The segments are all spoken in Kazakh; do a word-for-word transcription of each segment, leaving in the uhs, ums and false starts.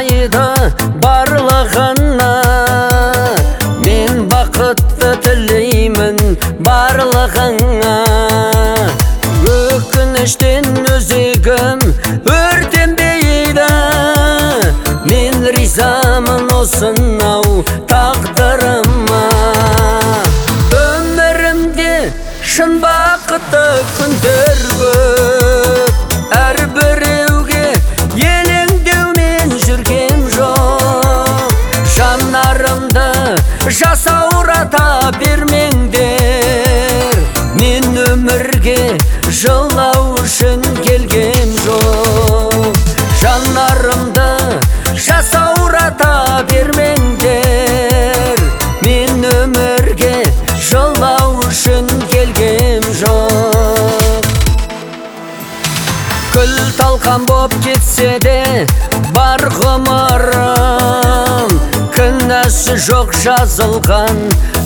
жасайды барлығына. Мен бақытты тілеймін барлығыңа. Өкініштен өзегім өртенбейді. Мен ризамын осынау тағдырыма. Өмірімде шын бақытты күндер көп. Әрбіреуге елеңдеумен жүргем жоқ. Жанарымды жасаурата бермеңдер. Мен өмірге жылау үшін келгем жоқ. Жанарымды жасаурата бермеңдер. Мен өмірге жылау үшін келгем жоқ. Күл талқан боп кетсе де бар ғұмырым, кінәсі жоқ жазылған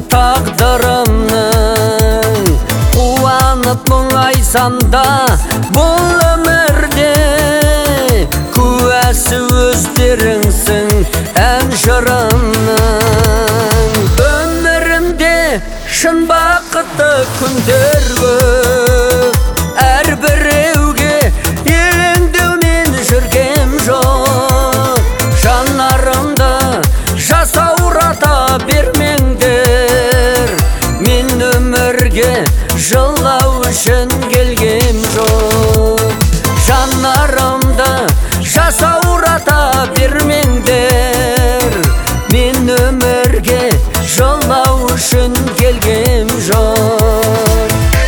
тағдырымның. Қуанып мұңайсам да бұл өмірде, куәсі өздеріңсің ән жырымның. Өмірімде шын бақытты күндер көп. Әрбіреуге елеңдеумен жүргем жоқ. Жанарымды жасаурата бермеңдер. Мен өмірге жылау үшін келгем жоқ. Жанарымды жасаурата бермеңдер. Мен өмірге жылау үшін келгем жоқ.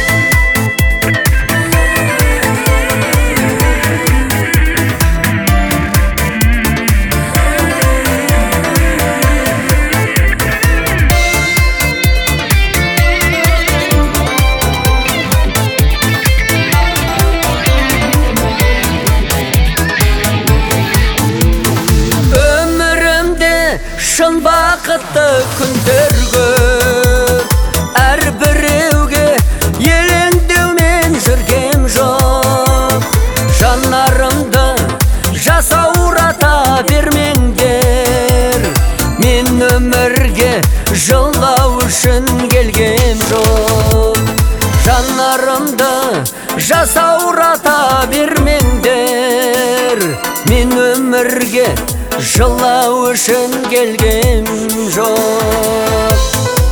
Шын бақытты күндер көп. Әрбіреуге елеңдеумен жүргем жоқ. Жанарымды жасаурата бермеңдер. Мен өмірге жылау үшін келгем жоқ. Жанарымды жасаурата бермеңдер. Мен өмірге жылау үшін келгем жоқ.